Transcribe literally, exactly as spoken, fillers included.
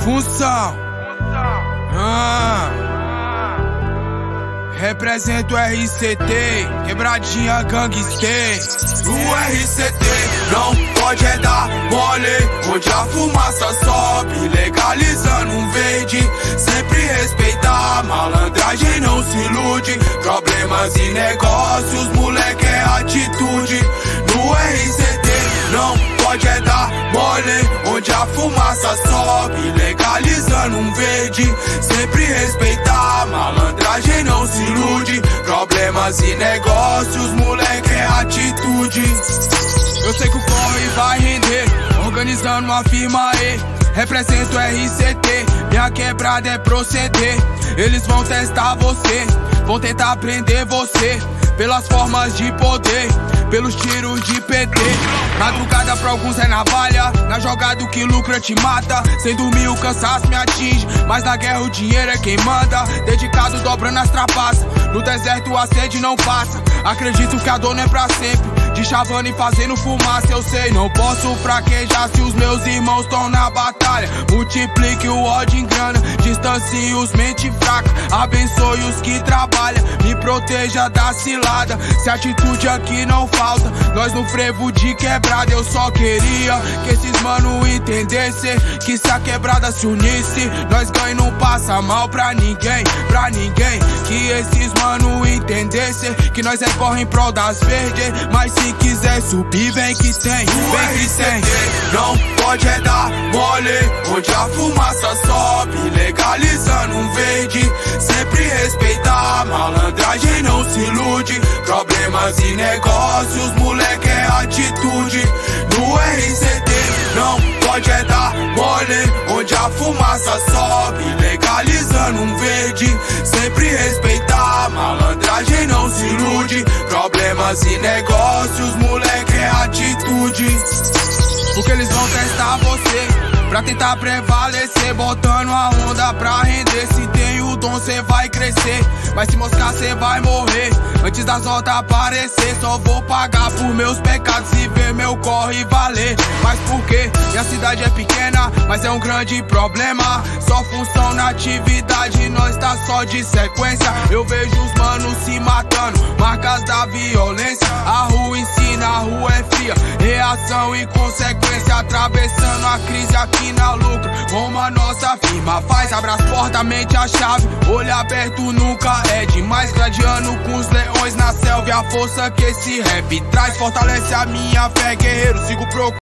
Função. Ah. Represento o R C T, quebradinha gangster. O R C T não pode é dar mole, onde a fumaça sobe, legalizando um verde. Sempre respeitar, malandragem não se ilude. Problemas e negócios, moleque é atitude. No R C T não pode é dar mole, onde a fumaça sobe, legalizando um verde. Sempre respeitar, malandragem não se ilude. Problemas e negócios, moleque é atitude. Eu sei que o corre vai render, organizando uma firma E. Represento o R C T, minha quebrada é proceder. Eles vão testar você, vão tentar prender você pelas formas de poder, pelos tiros de P T. Madrugada pra alguns é navalha, na jogada o que lucra te mata. Sem dormir o cansaço me atinge, mas na guerra o dinheiro é quem manda. Dedicado dobrando as trapaças, no deserto a sede não passa. Acredito que a dor não é pra sempre, de chavando e fazendo fumaça. Eu sei, não posso fraquejar se os meus irmãos estão na batalha. Multiplique o ódio em grana, distancie os mente fraca. Abençoe os que trabalham, me proteja da cilada. Se atitude aqui não falta, nós no frevo de quebrada. Eu só queria que esses mano entendessem que se a quebrada se unisse, nós ganha e não passa mal pra ninguém, pra ninguém. Que esses mano entendessem que nós é corre em prol das verdes, mas se quiser subir, vem que tem, vem que tem. Não pode é dar mole, onde a fumaça sobe, legalizando um verde. Sempre respeitar, malandragem não se ilude. Problemas e negócios, moleque é atitude. No R C T não pode é dar mole, onde a fumaça sobe, legalizando um verde. Sempre respeitar, malandragem não se ilude. Problemas e negócios, moleque é atitude. Porque eles vão testar você, pra tentar prevalecer, botando a onda pra render. Se tem o dom cê vai crescer, mas se mostrar cê vai morrer. Antes das notas aparecer, só vou pagar por meus pecados e ver meu corre valer. Mas por quê? Minha cidade é pequena, mas é um grande problema. Só função na atividade, nós tá só de sequência. Eu vejo os manos se matando, marcas da violência. A rua ensina, a rua é fria, reação e consequência. Atravessando a crise aqui na lucro, como a nossa firma faz. Abre as portas, mente a chave, olho aberto nunca é demais. Gladiando com os leões na selva, a força que esse rap traz fortalece a minha fé, guerreiro, sigo procurando.